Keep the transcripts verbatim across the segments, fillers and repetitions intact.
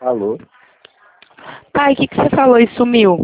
Alô? Pai, o que, que você falou e sumiu?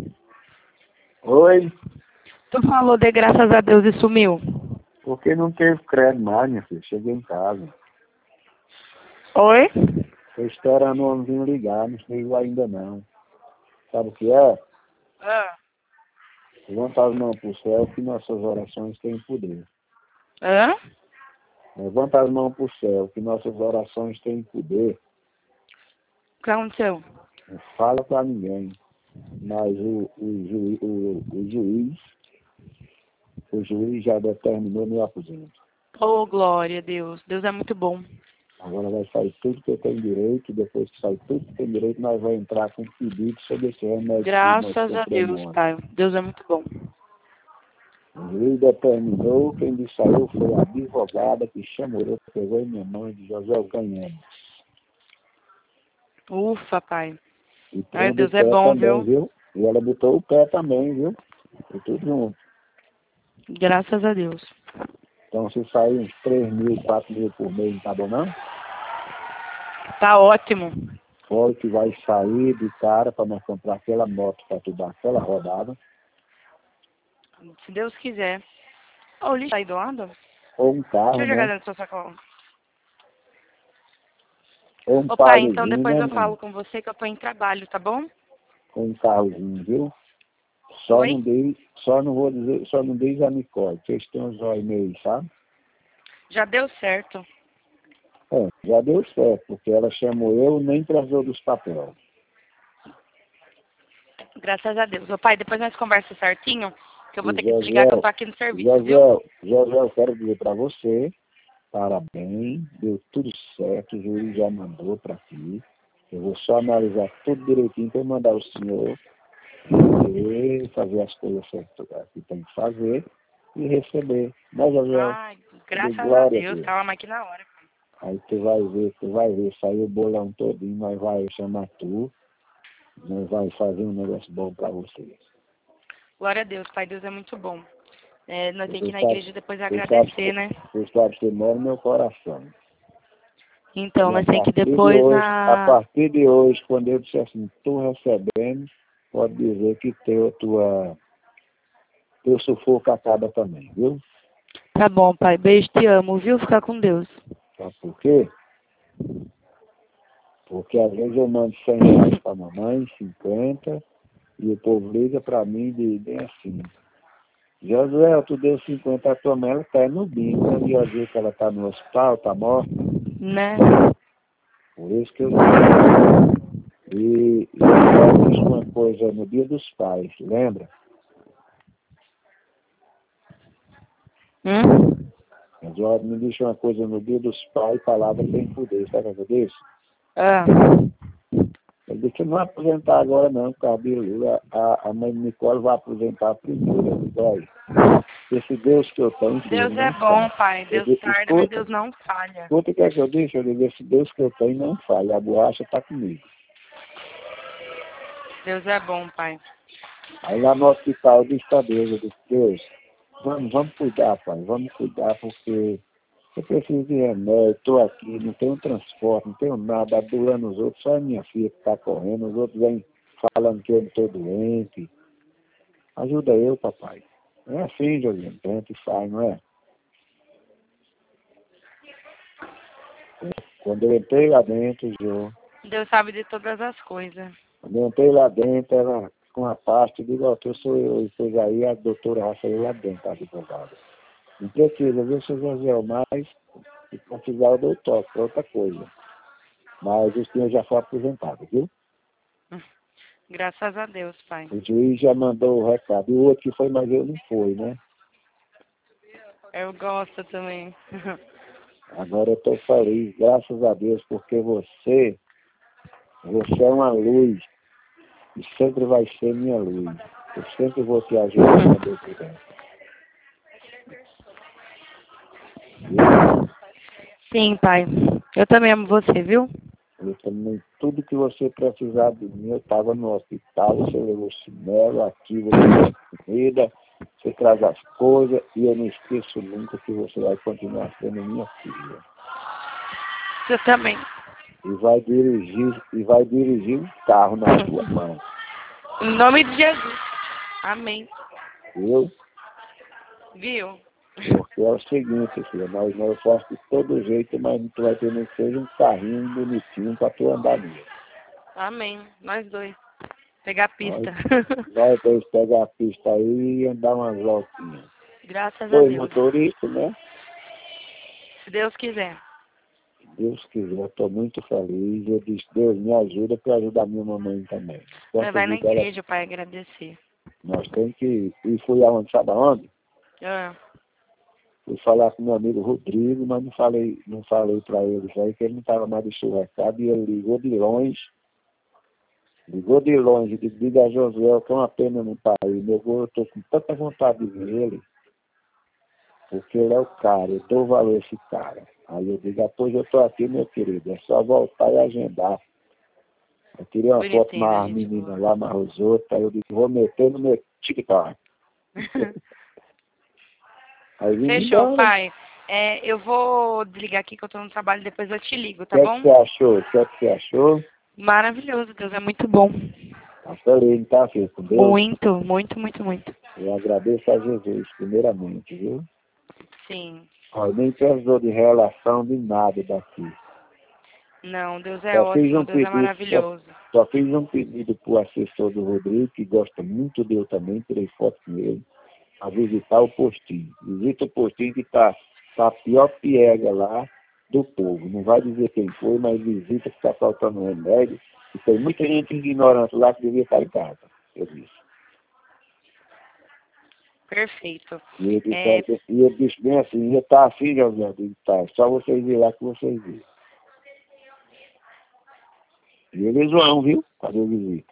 Oi? Tu falou de graças a Deus e sumiu? Porque não teve crédito mais, minha filha. Cheguei em casa. Oi? Tô esperando o homem ligar, não chegou ainda não. Sabe o que é? Ah. Levanta as mãos pro céu que nossas orações têm poder. Hã? Levanta as mãos pro céu que nossas orações têm poder. O que aconteceu? Não fala pra ninguém. Mas o, o, juiz, o, o juiz, o juiz já determinou meu aposento. Oh, glória a Deus. Deus é muito bom. Agora vai sair tudo que eu tenho direito, depois que sair tudo que tem direito, nós vamos entrar com pedido sobre esse remédio que nós Graças a Deus, compramos. Pai. Deus é muito bom. O juiz determinou, quem me saiu foi a advogada que chamou, pegou em minha mão de José Canhão. Ufa, Pai. E Ai, pondo o Deus é pé bom, também, viu? viu? E ela botou o pé também, viu? E tudo junto. Graças a Deus. Então se sair uns três mil, quatro mil por mês, não tá bom não? Tá ótimo. Fora que vai sair de cara para nós comprar aquela moto para tu dar aquela rodada. Se Deus quiser. Ô, o lixo tá aí do lado? Ou um carro, Deixa eu jogar né? dentro da sua sacola. Ou um Ô, pai, então palozinho, depois né, eu mano? falo com você que eu tô em trabalho, tá bom? Ou um carrozinho, viu? Só Oi? não diz, só não vou dizer, só não diz a Nicole, que eles têm uns olhos meio, sabe? Já deu certo. É, já deu certo, porque ela chamou eu nem precisou dos papéis. Graças a Deus. Ô, pai, depois nós conversamos certinho, que eu vou E ter que desligar que eu José, tô aqui no serviço, viu? José, José, eu quero dizer para você, parabéns, deu tudo certo, o juiz já mandou para ti. Eu vou só analisar tudo direitinho para eu mandar o senhor ver, fazer as coisas certas que tem que fazer e receber. Mas, José, Ai, eu dou graças a glória a Deus, Deus. tava mais que na hora. Aí tu vai ver, tu vai ver, saiu o bolão todinho, nós vai chamar tu, nós vai fazer um negócio bom para vocês. Glória a Deus, pai, Deus é muito bom. É, nós temos que Você ir na sabe, igreja depois você sabe, agradecer, né? você sabe que mora no meu coração. Então, E a nós temos que ir partir de depois hoje, a na... partir de hoje, quando eu disser assim, estou recebendo, pode dizer que teu, tua, teu sufoco acaba também, viu? Tá bom, pai, beijo, te amo, viu? Fica com Deus. Sabe por quê? Porque às vezes eu mando cem reais para a mamãe, cinquenta, e o povo liga para mim de bem assim. Josué, tu deu cinquenta a tua mãe, ela tá no bingo, né? E eu dizer que ela tá no hospital, tá morta. Né? Por isso que eu digo. E Josué disse uma coisa no dia dos pais, lembra? Hum? Josué me disse uma coisa no dia dos pais, palavra tem poder, sabe o que eu disse? Ah. Ele disse que não vai aposentar agora não, porque a, a, a mãe Nicole vai aposentar primeiro. Eu digo, olha, esse Deus que eu tenho, filho, Deus é não bom, falha. pai. Eu Deus disse, tarda, mas escuta, Deus não falha. escuta o que é que eu disse? Eu disse, esse Deus que eu tenho não falha, a borracha está comigo. Deus é bom, pai. Aí lá no hospital eu disse para Deus, eu disse, Deus, vamos, vamos cuidar, pai, vamos cuidar porque eu preciso de remédio, estou aqui, não tenho transporte, não tenho nada, adulando os outros, só a minha filha que está correndo, os outros vêm falando que eu não estou doente. Ajuda eu, papai. Não é assim, Josiane, que a gente faz, não é? Quando eu entrei lá dentro, Jô, Deus sabe de todas as coisas. quando eu entrei lá dentro, ela com a pasta, eu digo, ó, eu sou eu, e fez aí a doutora Rafa aí lá dentro, a advogada. Não precisa, viu, seu José, mas se precisar eu dou toque para outra coisa. Mas o senhor já foi aposentado, viu? Graças a Deus, pai. O juiz já mandou o recado. E o outro que foi, mas eu não fui, né? Eu gosto também. Agora eu estou feliz, graças a Deus, porque você, você é uma luz. E sempre vai ser minha luz. Eu sempre vou te ajudar quando eu puder. Viu? Sim, pai. Eu também amo você, viu? Eu também, tudo que você precisar de mim, eu estava no hospital, você levou chinelo, aqui você leva comida, você traz as coisas, e eu não esqueço nunca que você vai continuar sendo minha filha. Eu também. e vai dirigir, e vai dirigir um carro na sua mão. Em nome de Jesus. Amém. Viu? Viu? Porque é o seguinte, filha, nós não posso de todo jeito, mas tu vai ter nem que seja um carrinho bonitinho pra tu andar nele. Amém. Nós dois. Pegar a pista. Nós, nós dois pegar a pista aí e andar umas voltinhas. Graças a Dois Deus. motoristas, né? Se Deus quiser. Se Deus quiser, eu estou muito feliz. Eu disse, Deus me ajuda para ajudar minha mamãe também. Nós vai na Ela, igreja, pai, agradecer. nós temos que ir. E fui aonde, sabe aonde? Ah, Fui falar com meu amigo Rodrigo, mas não falei, não falei para ele isso aí, que ele não estava mais de recado, e ele ligou de longe. Ligou de longe, disse, diga a Josué que é uma pena não estar aí. Meu avô, eu estou com tanta vontade de ver ele, porque ele é o cara, eu dou valor a esse cara. Aí eu digo, depois eu estou aqui, meu querido, é só voltar e agendar. Eu tirei uma bonitinho, foto mais as gente meninas boa. lá, mais os outros, aí eu disse, vou meter no meu TikTok. Aí vim Fechou, embora. pai. É, eu vou desligar aqui que eu tô no trabalho, depois eu te ligo, O tá que é bom? que você achou? O que é que você achou? Maravilhoso, Deus é muito bom. Tá feliz, tá, filho? Com Deus? Muito, muito, muito, muito. Eu agradeço a Jesus, primeiramente, viu? Sim. Ó, nem precisou de relação de nada daqui. Não, Deus é Só fiz ótimo, um Deus é pedido, só, maravilhoso. só fiz um pedido pro assessor do Rodrigo, que gosta muito dele também, tirei foto com ele, a visitar o postinho. Visita o postinho que tá, tá a pior piega lá do povo. Não vai dizer quem foi, mas visita que está faltando remédio. E tem muita gente ignorante lá que devia estar em casa, eu disse. Perfeito. E ele disse, É, é, e ele disse bem assim, já está assim, José, eu digo, tá, só vocês ir lá que vocês viram. E eles vão, viu? Fazer visita.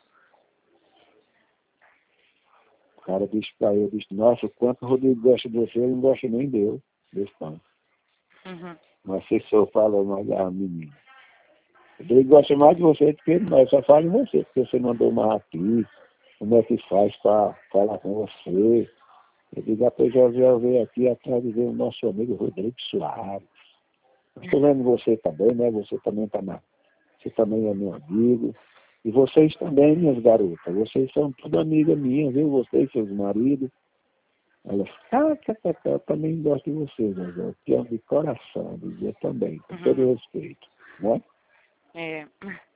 O cara disse pra ele, disse, nossa, o quanto o Rodrigo gosta de você, ele não gosta nem dele. Desse tanto. uhum. O assessor fala mais da menina. Ele gosta mais de você do que ele, mas só fala em você, porque você mandou mais aqui, como é que faz para falar com você. Eu digo, depois já veio aqui atrás de ver o nosso amigo Rodrigo Soares. Estou vendo você também, né? Você também tá na. Você também é meu amigo. E vocês também, minhas garotas. Vocês são tudo amigas minhas, viu? Vocês, seus maridos. Ela, ah, tá, tá, tá, eu também gosto de vocês, mas eu te amo de coração, dizer também, com todo Uhum. respeito, né? É.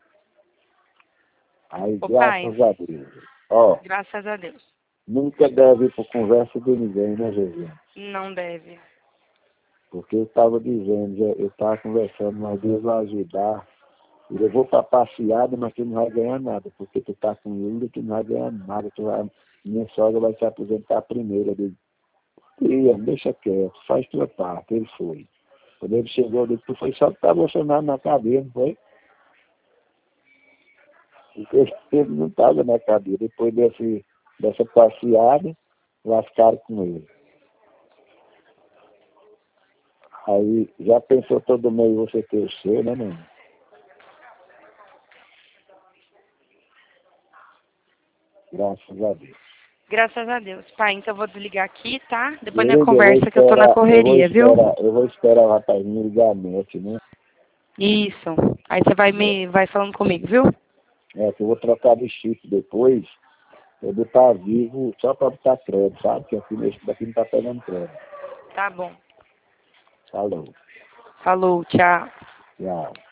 Aí, Ô pai, graças a Deus. Ó, graças a Deus. nunca deve ir por conversa de ninguém, né, Jesus? Não deve. Porque eu estava dizendo, já- eu estava conversando, mas Deus vai ajudar. Eu vou para passeada, mas tu não vai ganhar nada, porque tu tá com ele, tu não vai ganhar nada. Tu vai, minha sogra vai se aposentar primeiro. Eu digo, Ian, deixa quieto, faz tua parte. Ele foi. Quando ele chegou, eu disse, tu foi só que tá Bolsonaro na cadeia, não foi? Porque ele não estava na cadeia. Depois desse, dessa passeada, lascaram com ele. Aí já pensou todo mês você ter o seu, né, mano? Graças a Deus. Graças a Deus. Pai, então eu vou desligar aqui, tá? Depois na Beleza, conversa que eu tô na eu vou correria, viu? esperar, eu vou esperar o rapazinho ligar a net, né? Isso. Aí você vai me vai falando comigo, viu? É, que eu vou trocar de chip depois, eu botar vivo só para botar crédito, sabe? Que aqui nesse daqui não tá pegando crédito. Tá bom. Falou. Falou, tchau. Tchau.